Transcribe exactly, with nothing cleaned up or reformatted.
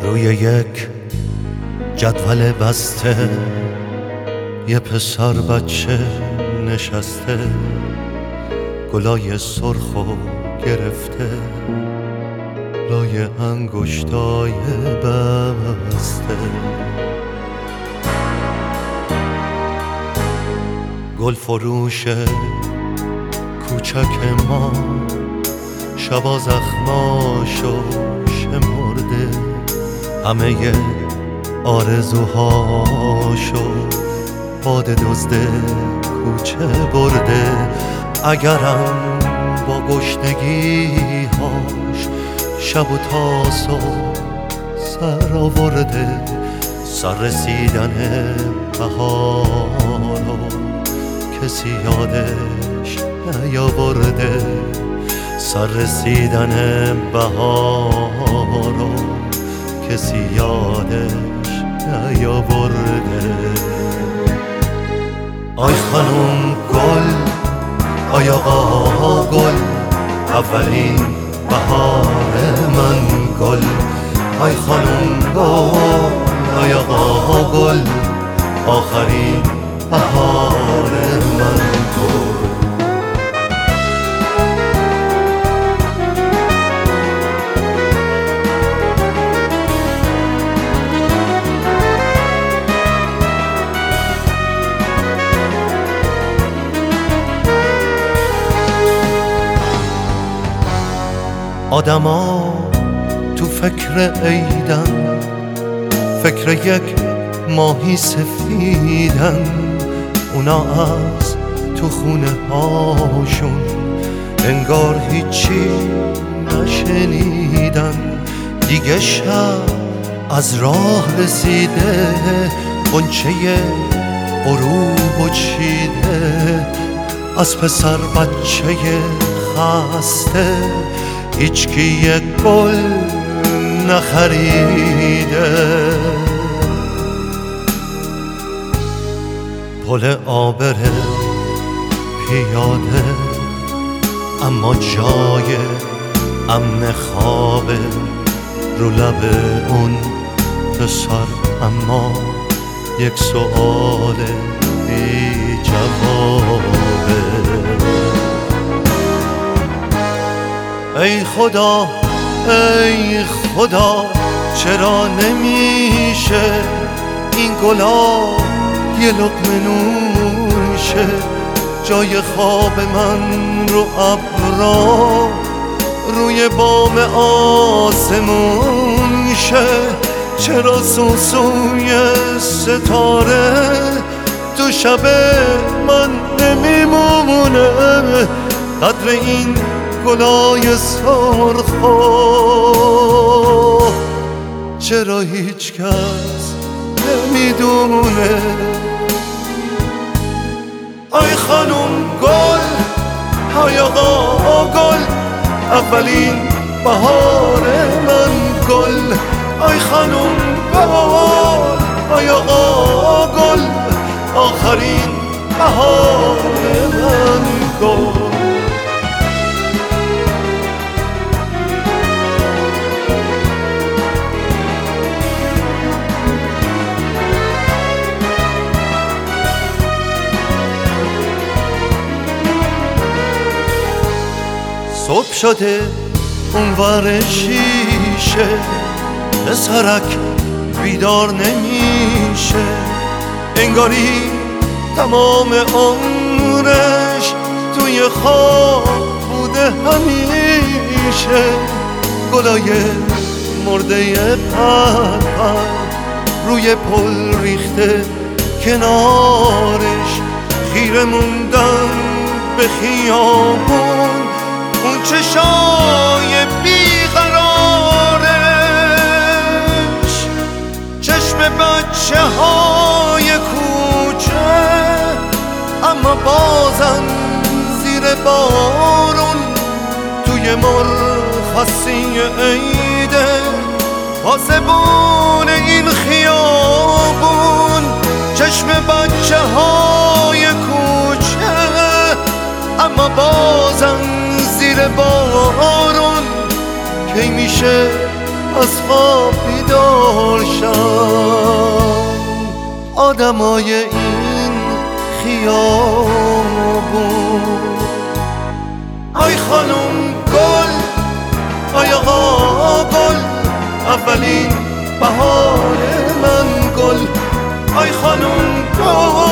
روی یک جدول بسته یه پسر بچه نشسته، گلای سرخو گرفته لای انگشتای بسته. گل فروش کوچک ما شبا زخماشو شمرده، همه آرزوهاشو باد دزد کوچه برده. اگرم با گشنگی‌هاش شب و تاسو سر آورده، سر رسیدن بهارو کسی یادش نیاورده، سر رسیدن بهارو کسی یادش نیاورده. آی خانم گل، آی آقا گل، اولین بهار من گل. آی خانم گل، آی آقا گل، آخرین بهار من گل. آدما تو فکر عیدن، فکر یک ماهی سفیدن، اونا از تو خونه هاشون انگار هیچی نشنیدن. دیگه شب از راه رسیده، غنچه غروب چیده، از پسر بچه خسته هیچکی یک گل نخریده. پل آبره پیاده، اما جای امن خوابه رو لب اون پسر، اما یک سؤال بی جوابه. ای خدا ای خدا، چرا نمیشه این گلا یه لقمه نون شه؟ جای خواب من رو ابرا روی بام آسمون شه. چرا سوسوی ستاره تو شب من نمیمونه؟ قدر این گلای سرخو چرا هیچ کس نمیدونه؟ آی خانم گل، آی آقا گل، اولین بهار من گل. آی خانم گل، آی آقا گل، آخرین بهار من گل. صبح شده اونور شیشه، پسرک بیدار نمیشه، انگاری تمام عمرش توی خواب بوده همیشه. گلای مرده پر پر روی پل ریخته کنارش، خیره موندن به خیابون اون چشای بیقرارش، چشم بچه های کوچه اما بازن زیر بارون توی مرخصی عیده، پاسبون این خیابون. چشم بچه های کوچه اما بازن زیر بارون، کی میشه از خواب بیدار شم. آدمای این خیابون، آی خانم گل، آی آقا گل، اولین بهار من گل. آی خانم گل،